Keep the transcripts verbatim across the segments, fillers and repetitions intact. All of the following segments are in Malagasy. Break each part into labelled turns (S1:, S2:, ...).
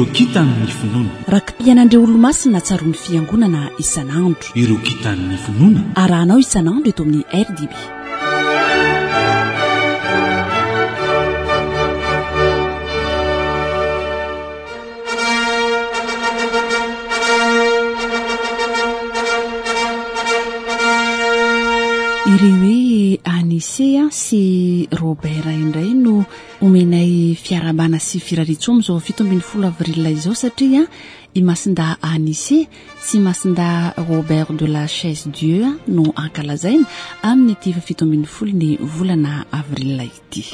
S1: ireo kitan'ny finoana
S2: rakim-pianandreo olo-masina tsaroan'ny fiangonana isan'andro.
S1: ireo kitan'ny finoana
S2: arahanao isan'andro eto amin'ny R D B. ireo hoe Anisea sy Robert indray no omenay fiarabana sy firaritsoa amin'izao fito ambin'ny folo avril izao satria i masinda Anisea sy masinda Robert de la Chaise Dieu no ankalazaina amin'ny ity fito ambin'ny folo ny volana avril ity.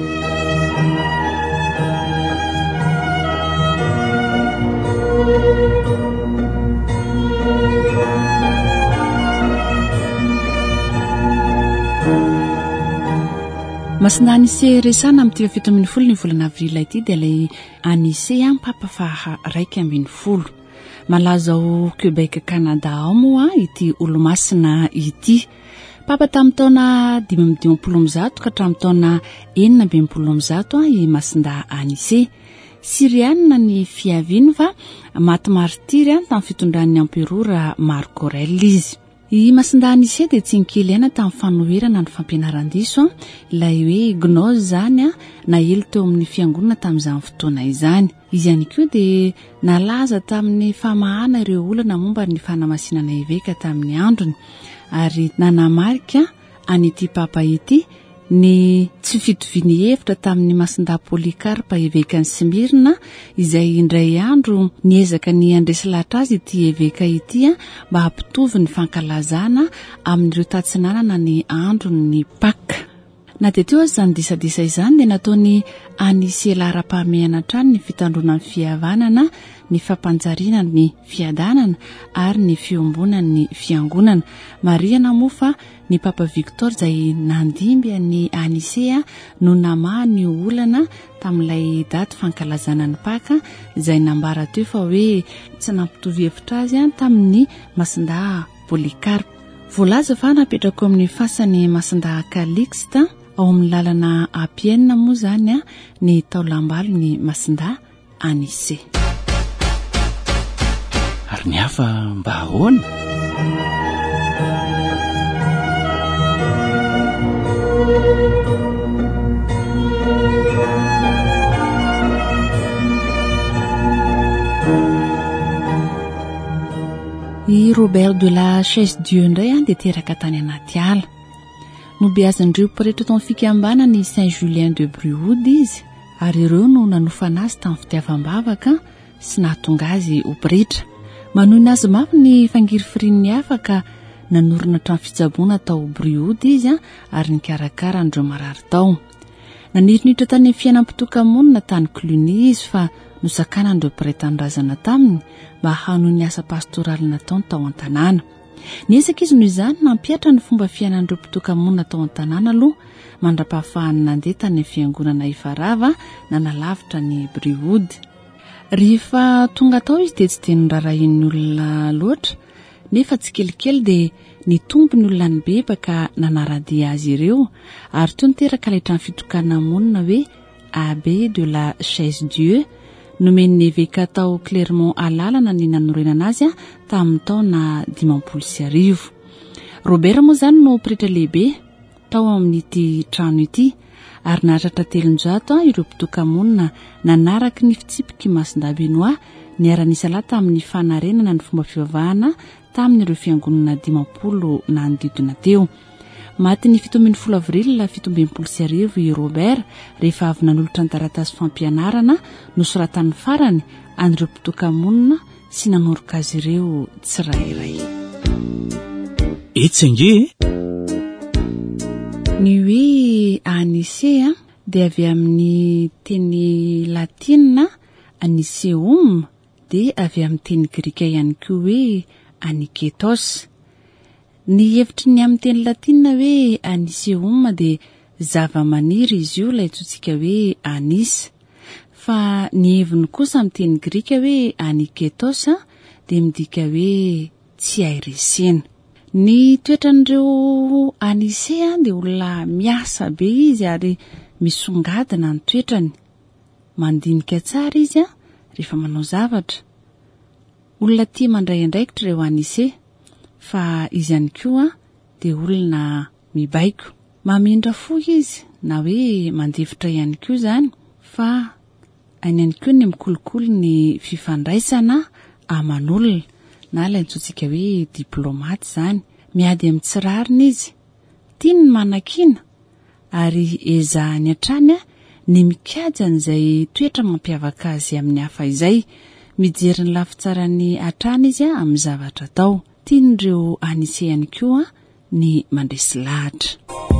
S2: Masinda Anisea resana amin'ny fito ambin'ny folo ny volana avril ity dia ilay Anisea papa faha raika ambin'ny folo. Malaza ao Quebec Canada ao moa ity olo-masina ity. Papa tamin'ny taona dimy amby dimampolo amby zato ka hatramin'ny taona enina amby enimpolo amby zato i masinda Anisea. Siriana ny fiaviany fa maty martiry tamin'ny fitondran'ny emperora Marco Aurèle izy. I masinda Anisea dia tsy nikely ihany tamin'ny fanoherana ny fampianaran-diso ilay hoe gnose zany na elo teo amin'ny fiangonana tamin'izany fotoana izany. Izy ihany koa dia nalaza tamin'ny famahana ireo olana momba ny fanamasinana eveka tamin'ny androny ary nanamarika an'ity papa ity ny tsy fitoviany hevitra tamin'ny masinda Polycarpe evekany Smirna izay indray andro niezaka ny andresy lahatra azy ity eveka ity mba hampitovy ny fankalazana amin'ireo tatsinanana ny androny ny Pâques. Na dia teo azy izany disadisa izany dia nataony Anisea lara-pahamehana hatrany ny fitandronan'ny fihavanana, ny fampanjariana ny fiadanana ary ny fiombonana ny fiangonana. Mariana moa fa ny Papa Victor izay nandimby ny Anisea no namaha ny olana tamin'ilay daty fankalazana ny Pâques izay nambara teo fa hoe tsy nampitovy hevitra azy tamin'ny masinda Polycarpe. Voalaza fa napetrako amin'ny fasany masinda Calixte ao amin'ny lalana Appienne moa zany ny taolambalo ny masinda Anisea.
S1: Ary ny hafa mba ahoana?
S2: I Robert de la Chaise Dieu indray dia teraka tany anaty ala. Nobeazan'ireo mpirehetra tao amin'ny fikambanany Saint Julien de Brioude izy ary ireo no nanofana azy tamin'ny fitiavam-bavaka sy nahatonga azy ho mpirehetra. Manohina azy mafy ny fangirifirin'ny afaka nanorina trano fitsaboana tao Brioude izy ary nikarakara andreo marary tao. Nanirinitra tany amin'ny fiainam-pitokamonina tany Cluny izy fa nosakanan-dreo mpirehetan-drazana taminy mba hanohy ny asa pastoraly nataony tao an-tanàna. Niezaka izy noho izany nampiatra ny fomba fiainan'ireo mpitokamonina tao an-tanàna aloha mandra-pahafahany nandeha tany fiangonana Ifarava na nalavitra ny Brioude. Rehefa tonga tao izy dia tsy dia nirarahin'ny olona loatra nefa tsy kelikely dia nitombo ny olona ny bebaka nanaradia azy ireo ary toy niteraka ilay trano fitokana monina hoe Abbé de la Chaise Dieu nomen'ny eveka tao Clermont alalana ny nanorenana azy tamin'ny taona dimampolo sy arivo. Robert moa zany no mpirehetra lehibe tao amin'ity trano ity ary nahatratra telonjato ireo mpitokamonina nanaraka ny fitsipiky masinda Benoît niara-nisa lahy tamin'ny fanarenana ny fomba fivavahana tamin'ireo fiangonana dimampolo nanodidina teo. Maty ny fito ambin'ny folo avril fito ambin'ny sy arivo i Robert rehefa avy nanolotra ny taratasy fampianarana nosoratan'ny farany an'ireo mpitokamonina sy nanoroka azy ireo tsirairay.
S1: Etsenge
S2: ny hoe Anisea dia avy amin'ny teny latina Aniseum dia avy amin'ny teny grika ihany koa hoe Aniketos. Ny hevitry ny amin'ny teny latina hoe Aniseum dia zava-maniry izy io ilay antsointsika hoe anis. Fa ny heviny kosa amin'ny teny grika hoe Aniketos dia midika hoe tsy hay resena. Ny toetran'ireo Anisea dia olona miasa be izy ary misongadina ny toetrany. Mandinika tsara izy rehefa manao zavatra. Olona tia mandray andraikitra ireo Anise, fa izy ihany koa dia olona mibaiko. Mamindra fo izy na hoe mandefitra ihany koa zany, fa any ihany koa ny mikolokolo ny fifandraisana aman'olona na ilay antsointsika hoe diplomaty zany. Miady amin'ny tsirariny izy, tiany ny manakina ary ezahany hatrany ny mikajy an'izay toetra mampiavaka azy amin'ny hafa izay. Mijery ny lafitsarany hatrany izy amin'ny zavatra atao. Tian'ireo Anise ihany koa ny mandresy lahatra.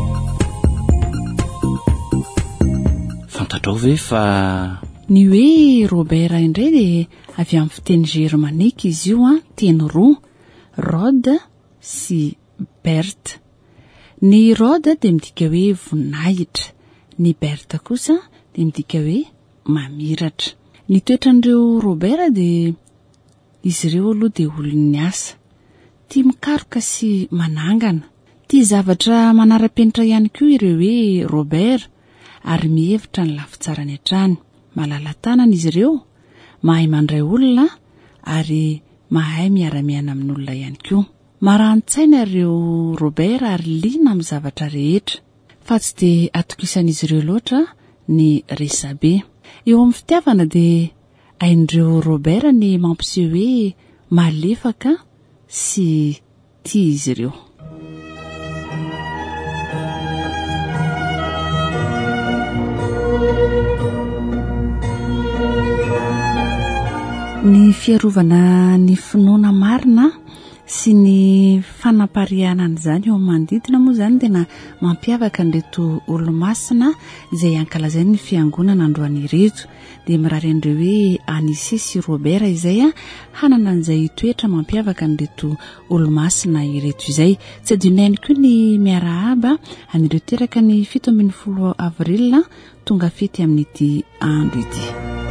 S1: Fantatrao ve fa
S2: ny hoe Robert indray dia avy amin'ny fiteny germanika izy io a, teny roa, Rode sy Berthe. Ny Rode dia midika hoe voninahitra, ny Berthe kosa dia midika hoe mamiratra. Ny toetran'ireo Robert dia izy ireo aloha dia olon'ny asa, tia mikaroka sy manangana, tia zavatra manara-penitra ihany koa ireo hoe Robert, ary mihevitra ny lafitsarany hatrany. Malala tanana izy ireo, mahay mandray olona ary mahay miara-miaina amin'olona ihany koa. Marantsaina ireo Robert ary liana amin'ny zavatra rehetra, fa tsy dia atokisan'izy ireo loatra ny resabe. Eo amin'ny fitiavana dia hain'ireo Robert ny mampiseho hoe malefaka sy tia izy ireo. Ny fiarovana ny finoana marina sy ny fanaparianana zany eo manodidina moa zany tena mampiavaka an'ireto olo-masina izay ankalazainy ny fiangonana androany ireto. Dia mirary an'ireo hoe Anise sy Robert izay a, hanana an'izay toetra mampiavaka an'ireto olo-masina ireto izay. Tsy adino ihany koa ny miarahaba an'ireo teraka ny fito ambin'ny folo avril tonga fety amin'ity andro ity.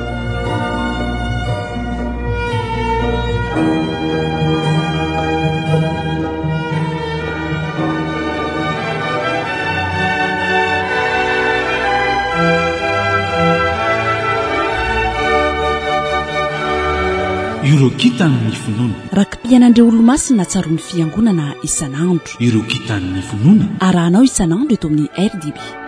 S1: Ireo kitan'ny finoana.
S2: Rakim-piainan'ireo olo-masina tsaron'ny fiangonana isan'andro.
S1: Ireo kitan'ny finoana.
S2: Arahanao isan'andro eto amin'ny R D B.